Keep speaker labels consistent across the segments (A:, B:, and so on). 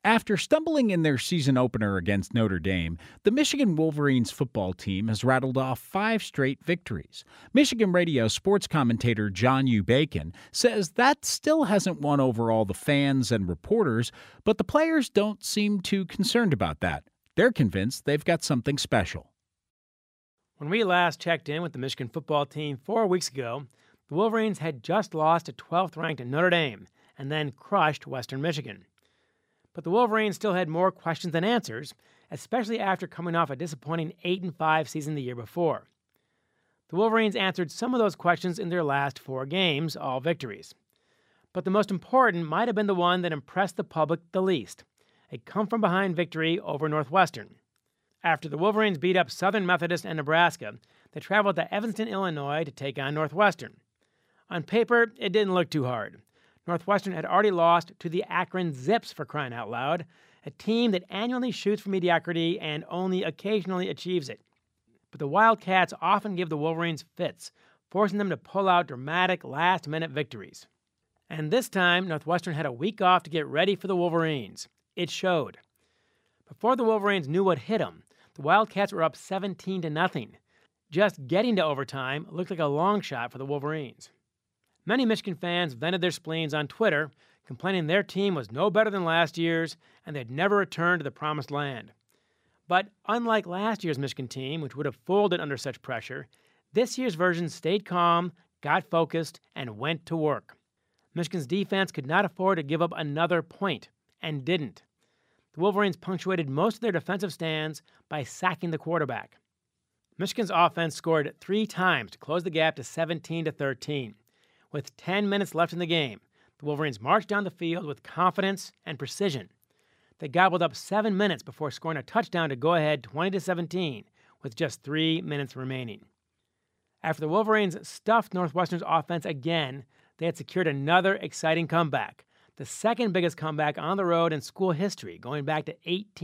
A: After stumbling in their season opener against Notre Dame, the Michigan Wolverines football team has rattled off 5 straight victories. Michigan radio sports commentator John U. Bacon says that still hasn't won over all the fans and reporters, but the players don't seem too concerned about that. They're convinced they've got something special.
B: When we last checked in with the Michigan football team 4 weeks ago, the Wolverines had just lost to 12th-ranked Notre Dame and then crushed Western Michigan. But the Wolverines still had more questions than answers, especially after coming off a disappointing 8-5 season the year before. The Wolverines answered some of those questions in their last 4 games, all victories. But the most important might have been the one that impressed the public the least, a come-from-behind victory over Northwestern. After the Wolverines beat up Southern Methodist and Nebraska, they traveled to Evanston, Illinois to take on Northwestern. On paper, it didn't look too hard. Northwestern had already lost to the Akron Zips, for crying out loud, a team that annually shoots for mediocrity and only occasionally achieves it. But the Wildcats often give the Wolverines fits, forcing them to pull out dramatic last-minute victories. And this time, Northwestern had a week off to get ready for the Wolverines. It showed. Before the Wolverines knew what hit them, the Wildcats were up 17-0. Just getting to overtime looked like a long shot for the Wolverines. Many Michigan fans vented their spleens on Twitter, complaining their team was no better than last year's and they'd never return to the promised land. But unlike last year's Michigan team, which would have folded under such pressure, this year's version stayed calm, got focused, and went to work. Michigan's defense could not afford to give up another point, and didn't. The Wolverines punctuated most of their defensive stands by sacking the quarterback. Michigan's offense scored 3 times to close the gap to 17-13. With 10 minutes left in the game, the Wolverines marched down the field with confidence and precision. They gobbled up 7 minutes before scoring a touchdown to go ahead 20-17 with just 3 minutes remaining. After the Wolverines stuffed Northwestern's offense again, they had secured another exciting comeback, the second biggest comeback on the road in school history, going back to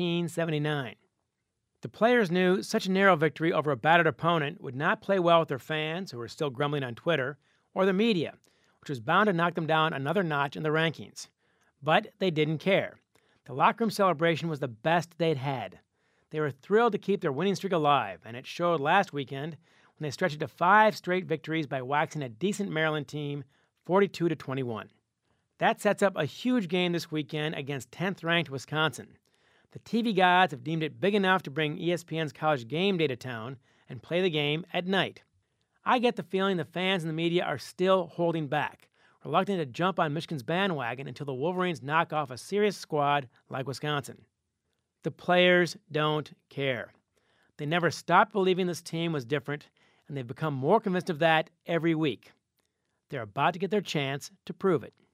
B: 1879. The players knew such a narrow victory over a battered opponent would not play well with their fans, who were still grumbling on Twitter, or the media, which was bound to knock them down another notch in the rankings. But they didn't care. The locker room celebration was the best they'd had. They were thrilled to keep their winning streak alive, and it showed last weekend when they stretched it to 5 straight victories by waxing a decent Maryland team 42-21. That sets up a huge game this weekend against 10th-ranked Wisconsin. The TV gods have deemed it big enough to bring ESPN's College Game Day to town and play the game at night. I get the feeling the fans and the media are still holding back, reluctant to jump on Michigan's bandwagon until the Wolverines knock off a serious squad like Wisconsin. The players don't care. They never stopped believing this team was different, and they've become more convinced of that every week. They're about to get their chance to prove it.